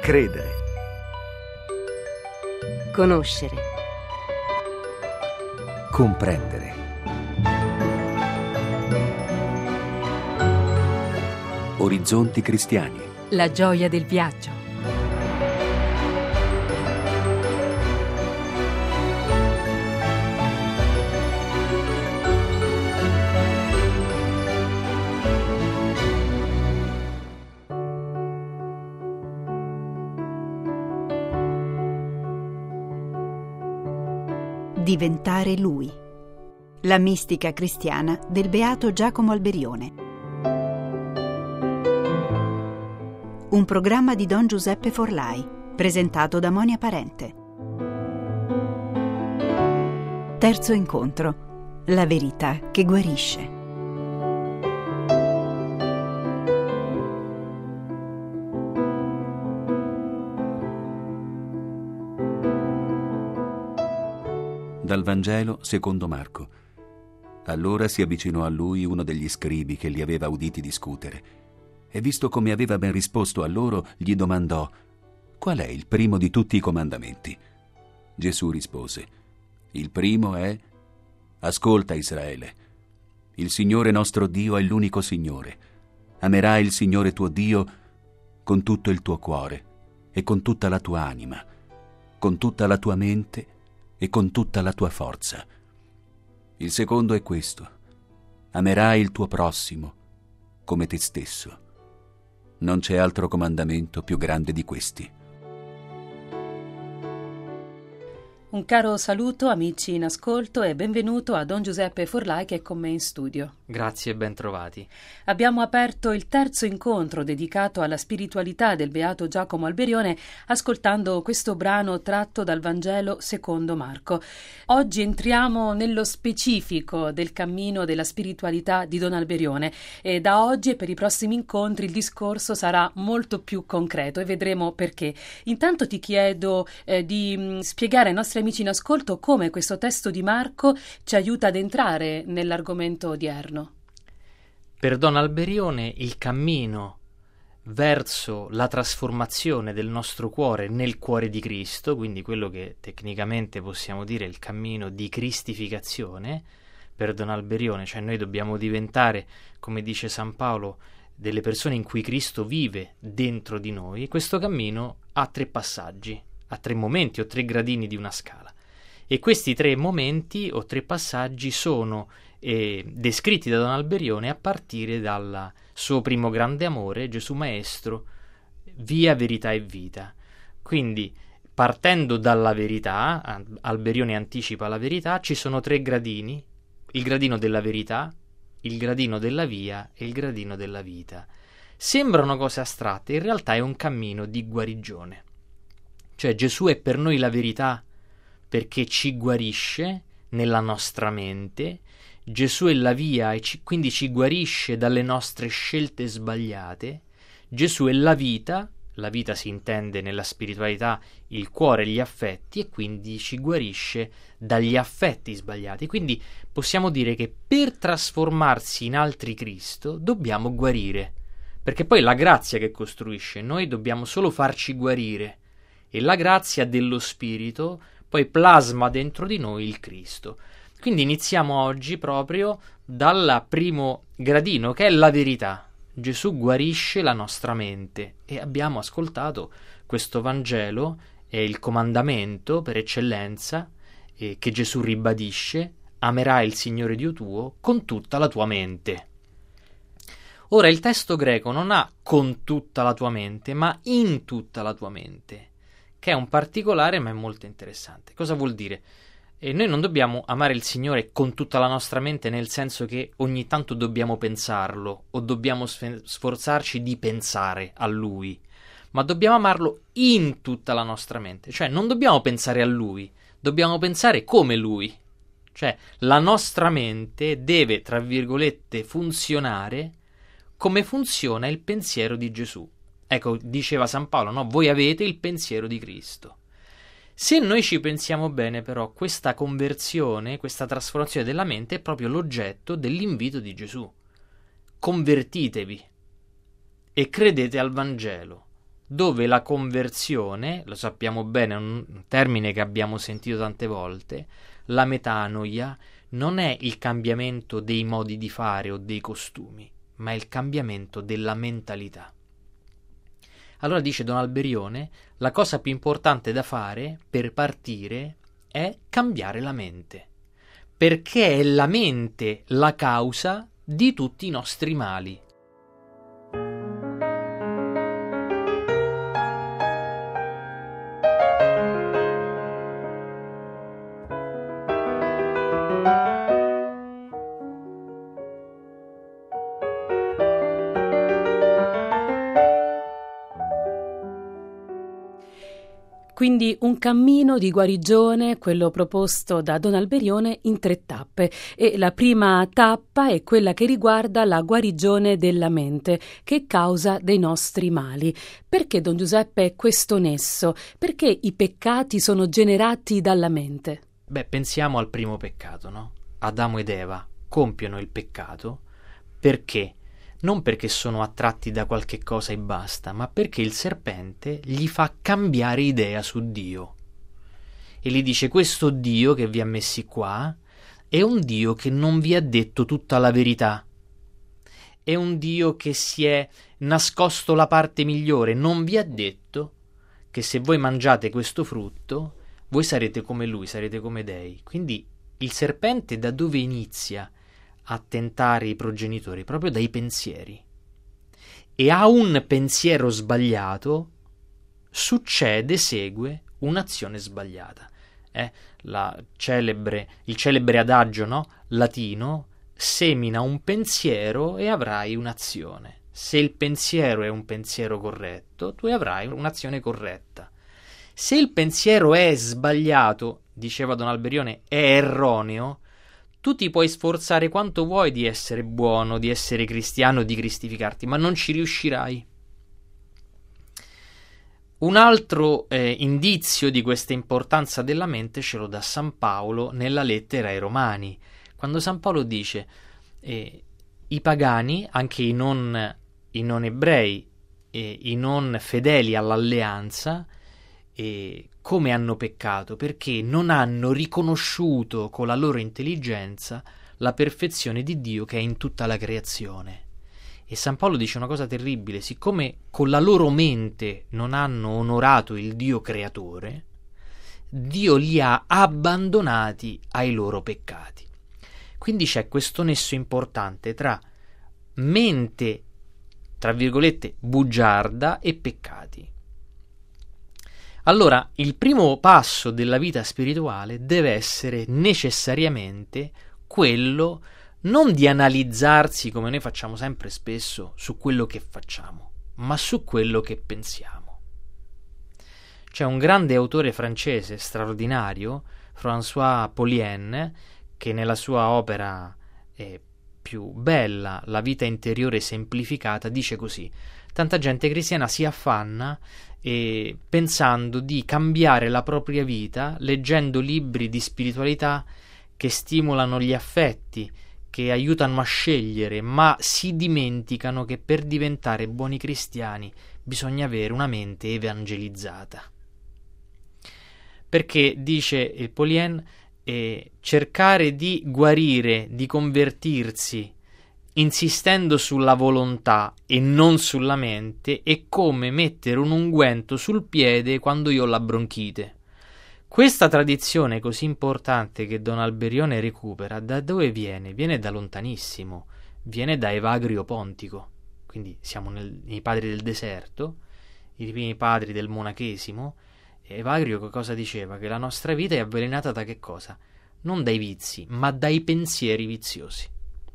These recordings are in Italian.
Credere. Conoscere. Comprendere. Orizzonti cristiani. La gioia del viaggio. Diventare Lui. La mistica cristiana del beato Giacomo Alberione. Un programma di Don Giuseppe Forlai, presentato da Monia Parente. Terzo incontro. La verità che guarisce. Dal Vangelo secondo Marco. Allora si avvicinò a lui uno degli scribi che li aveva uditi discutere, e visto come aveva ben risposto a loro, gli domandò: «Qual è il primo di tutti i comandamenti?» Gesù rispose: «Il primo è: Ascolta, Israele, il Signore nostro Dio è l'unico Signore. Amerai il Signore tuo Dio con tutto il tuo cuore e con tutta la tua anima, con tutta la tua mente e con tutta la tua forza. Il secondo è questo: amerai il tuo prossimo come te stesso. Non c'è altro comandamento più grande di questi». Un caro saluto amici in ascolto e benvenuto a Don Giuseppe Forlai che è con me in studio. Grazie e ben trovati. Abbiamo aperto il terzo incontro dedicato alla spiritualità del beato Giacomo Alberione ascoltando questo brano tratto dal Vangelo secondo Marco. Oggi entriamo nello specifico del cammino della spiritualità di Don Alberione e da oggi e per i prossimi incontri il discorso sarà molto più concreto e vedremo perché. Intanto ti chiedo di spiegare ai nostri amici in ascolto come questo testo di Marco ci aiuta ad entrare nell'argomento odierno. Per Don Alberione il cammino verso la trasformazione del nostro cuore nel cuore di Cristo, quindi quello che tecnicamente possiamo dire il cammino di cristificazione, per Don Alberione, cioè noi dobbiamo diventare, come dice San Paolo, delle persone in cui Cristo vive dentro di noi. Questo cammino ha 3 passaggi, ha 3 momenti o 3 gradini di una scala. E questi 3 momenti o 3 passaggi sono descritti da Don Alberione a partire dal suo primo grande amore, Gesù Maestro, via, verità e vita. Quindi, partendo dalla verità, Alberione anticipa la verità, ci sono 3 gradini: il gradino della verità, il gradino della via e il gradino della vita. Sembrano cose astratte, in realtà è un cammino di guarigione. Cioè Gesù è per noi la verità perché ci guarisce nella nostra mente, Gesù è la via e quindi ci guarisce dalle nostre scelte sbagliate, Gesù è la vita si intende nella spiritualità il cuore e gli affetti, e quindi ci guarisce dagli affetti sbagliati. Quindi possiamo dire che per trasformarsi in altri Cristo dobbiamo guarire, perché poi la grazia che costruisce, noi dobbiamo solo farci guarire, e la grazia dello Spirito poi plasma dentro di noi il Cristo. Quindi iniziamo oggi proprio dal primo gradino, che è la verità. Gesù guarisce la nostra mente e abbiamo ascoltato questo Vangelo, è il comandamento per eccellenza che Gesù ribadisce: amerai il Signore Dio tuo con tutta la tua mente. Ora il testo greco non ha con tutta la tua mente, ma in tutta la tua mente, che è un particolare ma è molto interessante. Cosa vuol dire? Noi non dobbiamo amare il Signore con tutta la nostra mente, nel senso che ogni tanto dobbiamo pensarlo o dobbiamo sforzarci di pensare a Lui, ma dobbiamo amarlo in tutta la nostra mente. Cioè non dobbiamo pensare a Lui, dobbiamo pensare come Lui. Cioè la nostra mente deve, tra virgolette, funzionare come funziona il pensiero di Gesù. Ecco, diceva San Paolo, no? Voi avete il pensiero di Cristo. Se noi ci pensiamo bene, però, questa conversione, questa trasformazione della mente è proprio l'oggetto dell'invito di Gesù. Convertitevi e credete al Vangelo. dove la conversione, lo sappiamo bene, è un termine che abbiamo sentito tante volte, la metanoia non è il cambiamento dei modi di fare o dei costumi, ma è il cambiamento della mentalità. Allora dice Don Alberione, la cosa più importante da fare per partire è cambiare la mente, perché è la mente la causa di tutti i nostri mali. Quindi un cammino di guarigione, quello proposto da Don Alberione, in 3 tappe. E la prima tappa è quella che riguarda la guarigione della mente, che è causa dei nostri mali. Perché, Don Giuseppe, questo nesso? Perché i peccati sono generati dalla mente? Beh, pensiamo al primo peccato, no? Adamo ed Eva compiono il peccato perché? Non perché sono attratti da qualche cosa e basta, ma perché il serpente gli fa cambiare idea su Dio. E gli dice: questo Dio che vi ha messi qua è un Dio che non vi ha detto tutta la verità. È un Dio che si è nascosto la parte migliore, non vi ha detto che se voi mangiate questo frutto, voi sarete come lui, sarete come dei. Quindi il serpente da dove inizia a tentare i progenitori? Proprio dai pensieri. E a un pensiero sbagliato segue un'azione sbagliata. Il celebre adagio, no? Latino: semina un pensiero e avrai un'azione. Se il pensiero è un pensiero corretto, tu avrai un'azione corretta. Se il pensiero è sbagliato, diceva Don Alberione, è erroneo, tu ti puoi sforzare quanto vuoi di essere buono, di essere cristiano, di cristificarti, ma non ci riuscirai. Un altro indizio di questa importanza della mente ce lo dà San Paolo nella lettera ai Romani, quando San Paolo dice i pagani, anche i non ebrei, i non fedeli all'alleanza, come hanno peccato? Perché non hanno riconosciuto con la loro intelligenza la perfezione di Dio che è in tutta la creazione. E San Paolo dice una cosa terribile: siccome con la loro mente non hanno onorato il Dio creatore, Dio li ha abbandonati ai loro peccati. Quindi c'è questo nesso importante tra mente, tra virgolette, bugiarda e peccati. Allora, il primo passo della vita spirituale deve essere necessariamente quello non di analizzarsi, come noi facciamo sempre spesso, su quello che facciamo, ma su quello che pensiamo. C'è un grande autore francese straordinario, François Paulien, che nella sua opera più bella, La vita interiore semplificata, dice così: tanta gente cristiana si affanna pensando di cambiare la propria vita leggendo libri di spiritualità che stimolano gli affetti, che aiutano a scegliere, ma si dimenticano che per diventare buoni cristiani bisogna avere una mente evangelizzata. Perché, dice il Paulien, cercare di guarire, di convertirsi insistendo sulla volontà e non sulla mente è come mettere un unguento sul piede quando io ho la bronchite. Questa tradizione così importante che Don Alberione recupera, da dove viene? Viene da lontanissimo, viene da Evagrio Pontico. Quindi siamo nei padri del deserto, i primi padri del monachesimo. Evagrio che cosa diceva? Che la nostra vita è avvelenata da che cosa? Non dai vizi, ma dai pensieri viziosi.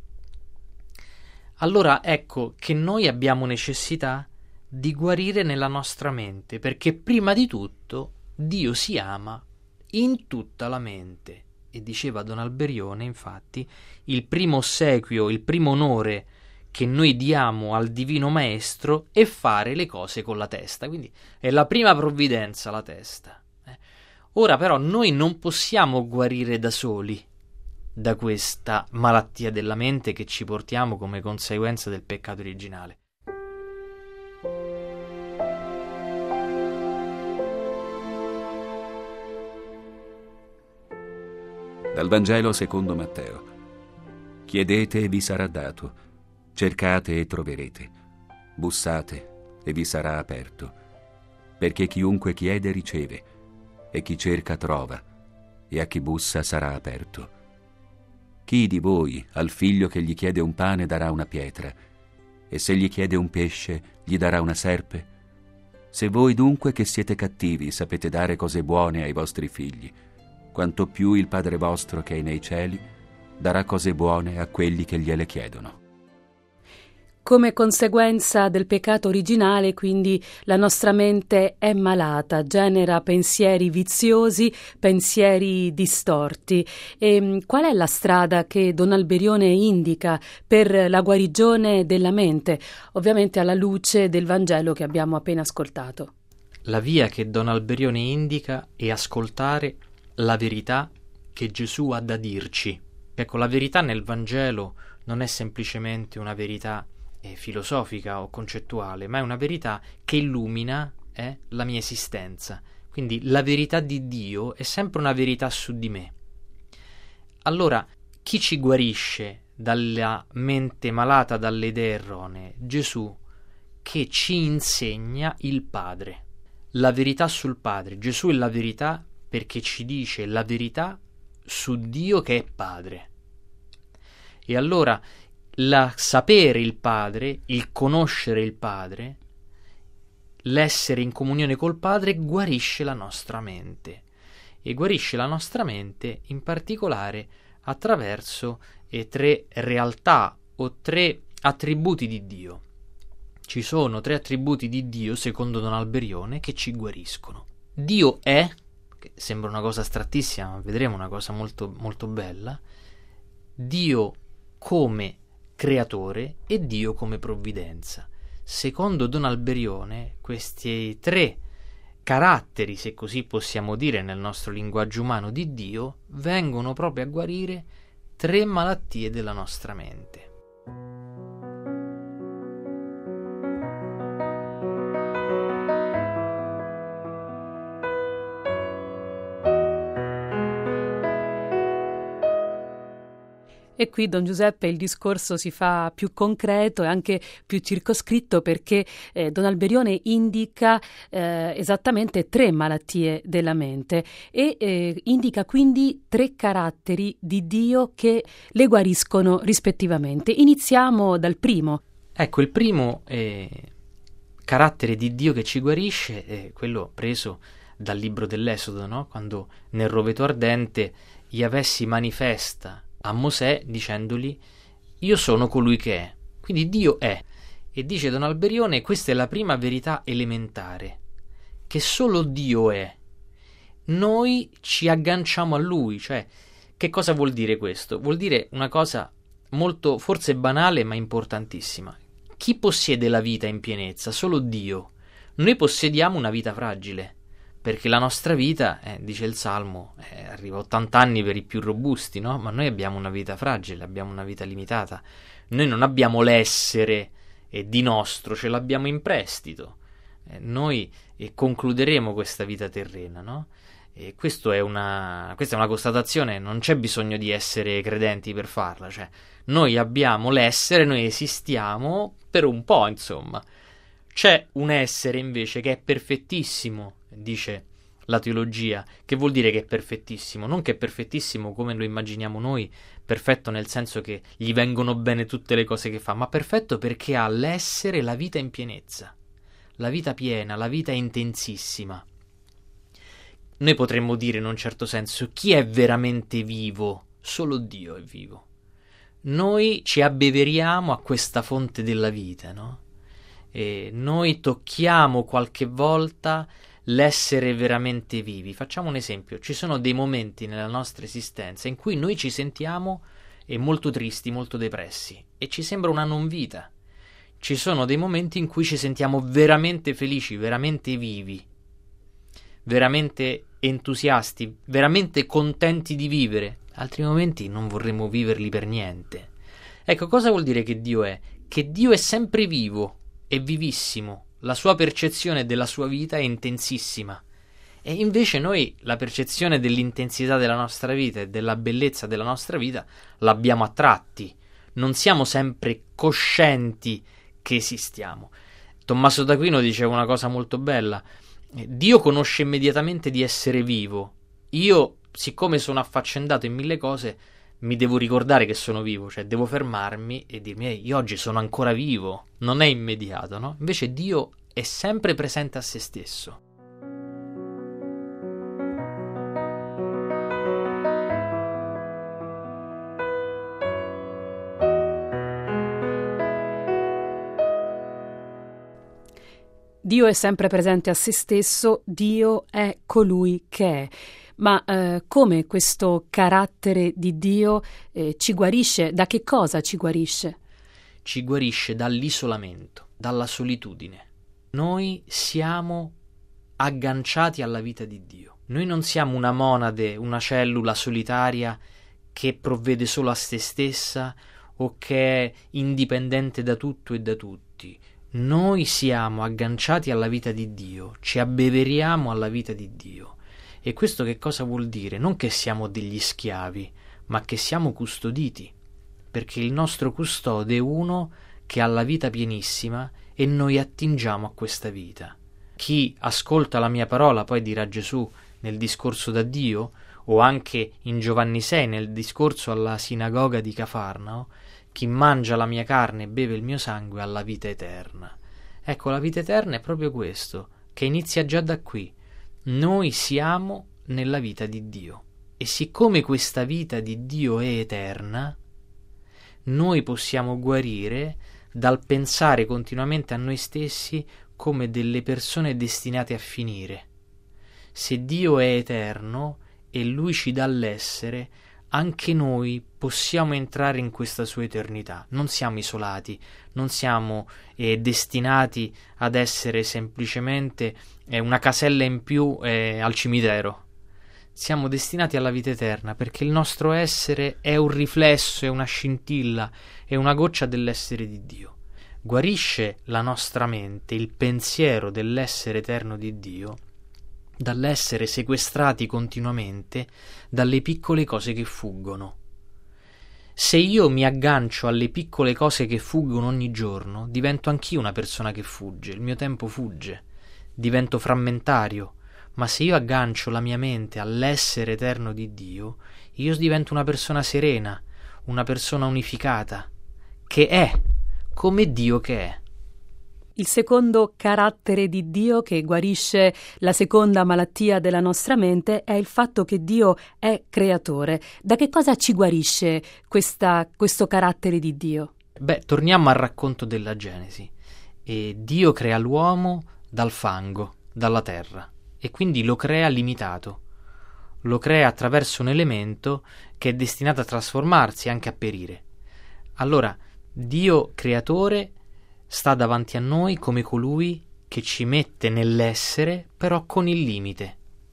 Allora ecco che noi abbiamo necessità di guarire nella nostra mente, perché prima di tutto Dio si ama in tutta la mente. E diceva Don Alberione, infatti, il primo ossequio, il primo onore che noi diamo al Divino Maestro è fare le cose con la testa. Quindi è la prima provvidenza la testa. Ora però noi non possiamo guarire da soli da questa malattia della mente che ci portiamo come conseguenza del peccato originale. Dal Vangelo secondo Matteo. Chiedete e vi sarà dato, cercate e troverete, bussate e vi sarà aperto, perché chiunque chiede riceve, e chi cerca trova, e a chi bussa sarà aperto. Chi di voi al figlio che gli chiede un pane darà una pietra, e se gli chiede un pesce gli darà una serpe? Se voi dunque che siete cattivi sapete dare cose buone ai vostri figli, quanto più il Padre vostro che è nei cieli darà cose buone a quelli che gliele chiedono. Come conseguenza del peccato originale, quindi, la nostra mente è malata, genera pensieri viziosi, pensieri distorti. E qual è la strada che Don Alberione indica per la guarigione della mente, ovviamente alla luce del Vangelo che abbiamo appena ascoltato? La via che Don Alberione indica è ascoltare la verità che Gesù ha da dirci. Ecco, la verità nel Vangelo non è semplicemente una verità filosofica o concettuale, ma è una verità che illumina la mia esistenza. Quindi la verità di Dio è sempre una verità su di me. Allora, chi ci guarisce dalla mente malata, dalle idee erronee? Gesù, che ci insegna il Padre. La verità sul Padre. Gesù è la verità perché ci dice la verità su Dio che è Padre. E allora sapere il Padre, il conoscere il Padre, l'essere in comunione col Padre guarisce la nostra mente. E guarisce la nostra mente in particolare attraverso 3 realtà o 3 attributi di Dio. Ci sono 3 attributi di Dio, secondo Don Alberione, che ci guariscono. Dio è, che sembra una cosa astrattissima, ma vedremo una cosa molto, molto bella, Dio come creatore e Dio come provvidenza. Secondo Don Alberione, questi 3 caratteri, se così possiamo dire nel nostro linguaggio umano, di Dio, vengono proprio a guarire 3 malattie della nostra mente. E qui, Don Giuseppe, il discorso si fa più concreto e anche più circoscritto, perché Don Alberione indica esattamente 3 malattie della mente e indica quindi 3 caratteri di Dio che le guariscono rispettivamente. Iniziamo dal primo. Ecco, il primo carattere di Dio che ci guarisce è quello preso dal libro dell'Esodo, no? Quando nel roveto ardente Yahweh si manifesta a Mosè dicendogli: io sono colui che è. Quindi Dio è. E dice Don Alberione, questa è la prima verità elementare, che solo Dio è. Noi ci agganciamo a Lui. Cioè, che cosa vuol dire questo? Vuol dire una cosa molto, forse banale, ma importantissima. Chi possiede la vita in pienezza? Solo Dio. Noi possediamo una vita fragile, perché la nostra vita, dice il Salmo, arriva a 80 anni per i più robusti, no? Ma noi abbiamo una vita fragile, abbiamo una vita limitata. Noi non abbiamo l'essere di nostro, ce l'abbiamo in prestito. Noi concluderemo questa vita terrena, no? E questa è una constatazione, non c'è bisogno di essere credenti per farla. Cioè, noi abbiamo l'essere, noi esistiamo per un po', insomma. C'è un essere invece che è perfettissimo, dice la teologia. Che vuol dire che è perfettissimo? Non che è perfettissimo come lo immaginiamo noi, perfetto nel senso che gli vengono bene tutte le cose che fa, ma perfetto perché ha l'essere, la vita in pienezza, la vita piena, la vita intensissima. Noi potremmo dire in un certo senso, chi è veramente vivo? Solo Dio è vivo. Noi ci abbeveriamo a questa fonte della vita, no? E noi tocchiamo qualche volta l'essere veramente vivi. Facciamo un esempio: ci sono dei momenti nella nostra esistenza in cui noi ci sentiamo molto tristi, molto depressi e ci sembra una non vita. Ci sono dei momenti in cui ci sentiamo veramente felici, veramente vivi, veramente entusiasti, veramente contenti di vivere. Altri momenti non vorremmo viverli per niente. Ecco, cosa vuol dire che Dio è? Che Dio è sempre vivo, è vivissimo, la sua percezione della sua vita è intensissima E invece noi la percezione dell'intensità della nostra vita e della bellezza della nostra vita l'abbiamo a tratti, non siamo sempre coscienti che esistiamo. Tommaso d'Aquino diceva una cosa molto bella: Dio conosce immediatamente di essere vivo, io, siccome sono affaccendato in mille cose, mi devo ricordare che sono vivo, cioè devo fermarmi e dirmi io oggi sono ancora vivo, non è immediato, no? Invece Dio è sempre presente a se stesso. Dio è sempre presente a se stesso, Dio è colui che è. Ma come questo carattere di Dio ci guarisce? Da che cosa ci guarisce? Ci guarisce dall'isolamento, dalla solitudine. Noi siamo agganciati alla vita di Dio. Noi non siamo una monade, una cellula solitaria che provvede solo a se stessa o che è indipendente da tutto e da tutti. Noi siamo agganciati alla vita di Dio, ci abbeveriamo alla vita di Dio. E questo che cosa vuol dire? Non che siamo degli schiavi, ma che siamo custoditi, perché il nostro custode è uno che ha la vita pienissima e noi attingiamo a questa vita. Chi ascolta la mia parola, poi dirà Gesù nel discorso da Dio, o anche in Giovanni 6 nel discorso alla sinagoga di Cafarnao, chi mangia la mia carne e beve il mio sangue ha la vita eterna. Ecco, la vita eterna è proprio questo, che inizia già da qui. Noi siamo nella vita di Dio e siccome questa vita di Dio è eterna, noi possiamo guarire dal pensare continuamente a noi stessi come delle persone destinate a finire. Se Dio è eterno e Lui ci dà l'essere, anche noi possiamo entrare in questa sua eternità. Non siamo isolati, non siamo destinati ad essere semplicemente una casella in più al cimitero. Siamo destinati alla vita eterna perché il nostro essere è un riflesso, è una scintilla, è una goccia dell'essere di Dio. Guarisce la nostra mente il pensiero dell'essere eterno di Dio dall'essere sequestrati continuamente dalle piccole cose che fuggono. Se io mi aggancio alle piccole cose che fuggono ogni giorno, divento anch'io una persona che fugge, il mio tempo fugge, divento frammentario, ma se io aggancio la mia mente all'essere eterno di Dio, io divento una persona serena, una persona unificata, che è come Dio che è. Il secondo carattere di Dio che guarisce la seconda malattia della nostra mente è il fatto che Dio è creatore. Da che cosa ci guarisce questo carattere di Dio? Torniamo al racconto della Genesi. Dio crea l'uomo dal fango, dalla terra, e quindi lo crea limitato. Lo crea attraverso un elemento che è destinato a trasformarsi e anche a perire. Allora, Dio creatore sta davanti a noi come colui che ci mette nell'essere, però con il limite.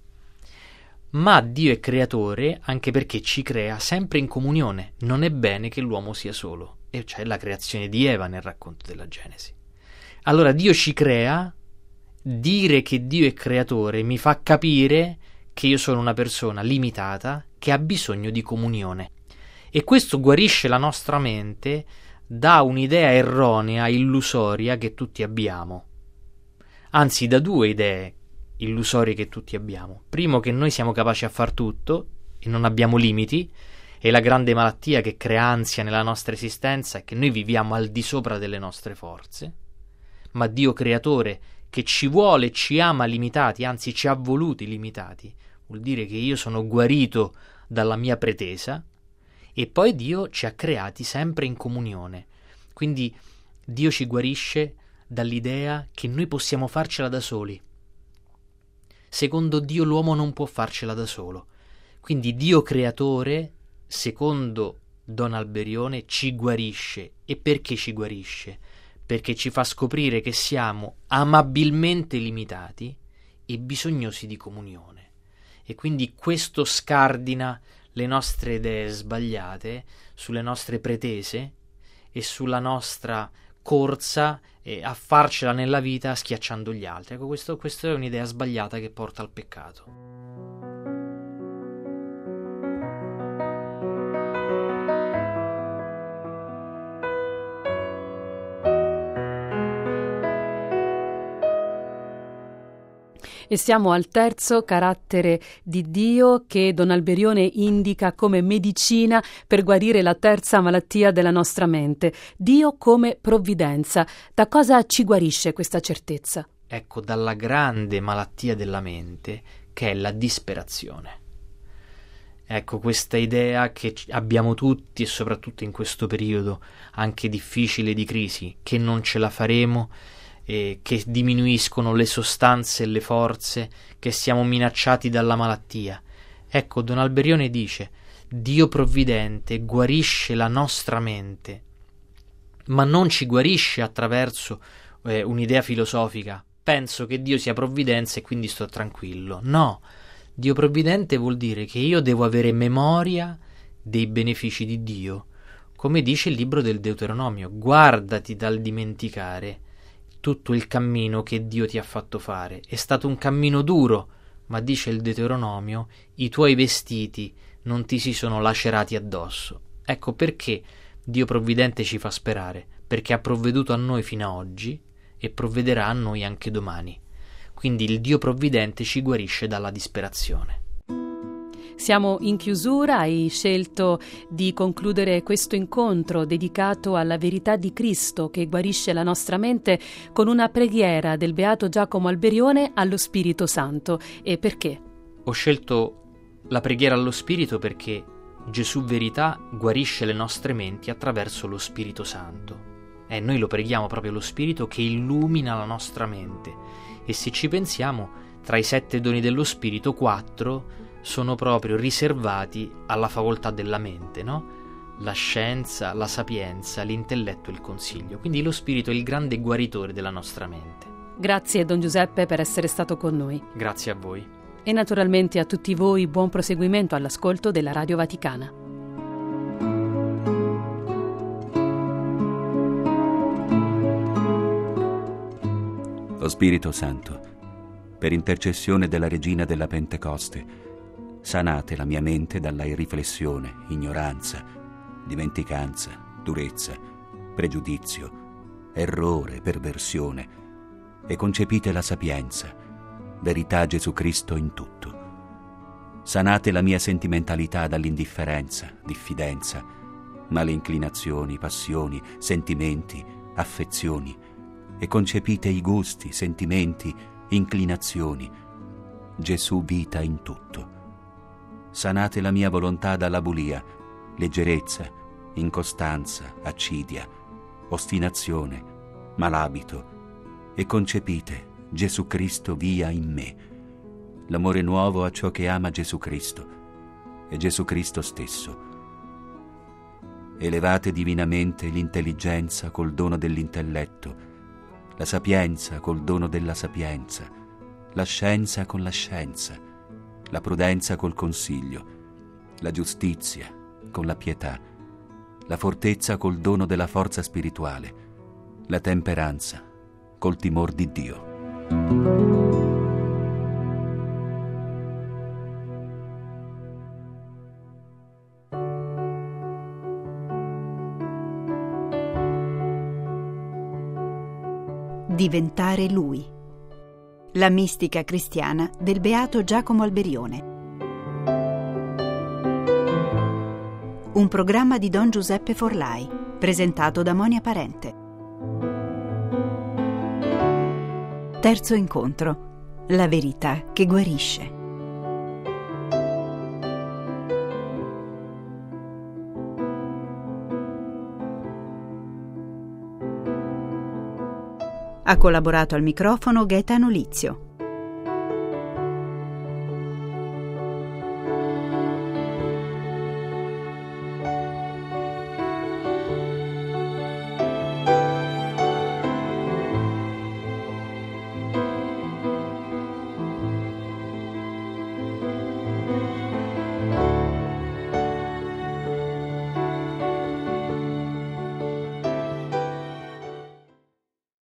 Ma Dio è creatore anche perché ci crea sempre in comunione. Non è bene che l'uomo sia solo. E c'è la creazione di Eva nel racconto della Genesi. Allora Dio ci crea, dire che Dio è creatore mi fa capire che io sono una persona limitata che ha bisogno di comunione. E questo guarisce la nostra mente da un'idea erronea, illusoria che tutti abbiamo. Anzi, da due idee illusorie che tutti abbiamo. Primo, che noi siamo capaci a far tutto e non abbiamo limiti, e la grande malattia che crea ansia nella nostra esistenza è che noi viviamo al di sopra delle nostre forze. Ma Dio creatore, che ci vuole e ci ama limitati, anzi ci ha voluti limitati, vuol dire che io sono guarito dalla mia pretesa. E poi Dio ci ha creati sempre in comunione. Quindi Dio ci guarisce dall'idea che noi possiamo farcela da soli. Secondo Dio l'uomo non può farcela da solo. Quindi Dio creatore, secondo Don Alberione, ci guarisce. E perché ci guarisce? Perché ci fa scoprire che siamo amabilmente limitati e bisognosi di comunione. E quindi questo scardina le nostre idee sbagliate sulle nostre pretese e sulla nostra corsa a farcela nella vita schiacciando gli altri. Ecco, questa è un'idea sbagliata che porta al peccato. E siamo al terzo carattere di Dio che Don Alberione indica come medicina per guarire la terza malattia della nostra mente. Dio come provvidenza. Da cosa ci guarisce questa certezza? Ecco, dalla grande malattia della mente, che è la disperazione. Ecco, questa idea che abbiamo tutti, e soprattutto in questo periodo anche difficile di crisi, che non ce la faremo, che diminuiscono le sostanze e le forze, che siamo minacciati dalla malattia. Ecco, Don Alberione dice: Dio provvidente guarisce la nostra mente, ma non ci guarisce attraverso un'idea filosofica. Penso che Dio sia provvidenza e quindi sto tranquillo. No, Dio provvidente vuol dire che io devo avere memoria dei benefici di Dio, come dice il libro del Deuteronomio: guardati dal dimenticare tutto il cammino che Dio ti ha fatto fare. È stato un cammino duro, ma dice il Deuteronomio: i tuoi vestiti non ti si sono lacerati addosso. Ecco perché Dio provvidente ci fa sperare, perché ha provveduto a noi fino ad oggi e provvederà a noi anche domani. Quindi il Dio provvidente ci guarisce dalla disperazione. Siamo in chiusura, hai scelto di concludere questo incontro dedicato alla verità di Cristo che guarisce la nostra mente con una preghiera del Beato Giacomo Alberione allo Spirito Santo. E perché? Ho scelto la preghiera allo Spirito perché Gesù Verità guarisce le nostre menti attraverso lo Spirito Santo. Noi lo preghiamo proprio lo Spirito che illumina la nostra mente. E se ci pensiamo, tra i 7 doni dello Spirito, 4 sono proprio riservati alla facoltà della mente, no? La scienza, la sapienza, l'intelletto e il consiglio. Quindi lo Spirito è il grande guaritore della nostra mente. Grazie Don Giuseppe per essere stato con noi. Grazie a voi. E naturalmente a tutti voi buon proseguimento all'ascolto della Radio Vaticana. Lo Spirito Santo, per intercessione della Regina della Pentecoste, sanate la mia mente dalla irriflessione, ignoranza, dimenticanza, durezza, pregiudizio, errore, perversione, e concepite la sapienza, verità Gesù Cristo in tutto. Sanate la mia sentimentalità dall'indifferenza, diffidenza, male inclinazioni, passioni, sentimenti, affezioni, e concepite i gusti, sentimenti, inclinazioni, Gesù vita in tutto. Sanate la mia volontà dalla bulia, leggerezza, incostanza, accidia, ostinazione, malabito, e concepite Gesù Cristo via in me, l'amore nuovo a ciò che ama Gesù Cristo e Gesù Cristo stesso. Elevate divinamente l'intelligenza col dono dell'intelletto, la sapienza col dono della sapienza, la scienza con la scienza, la prudenza col consiglio, la giustizia con la pietà, la fortezza col dono della forza spirituale, la temperanza col timor di Dio. Diventare Lui. La mistica cristiana del Beato Giacomo Alberione. Un programma di Don Giuseppe Forlai, presentato da Monia Parente. Terzo incontro. La verità che guarisce. Ha collaborato al microfono Gaetano Lizio.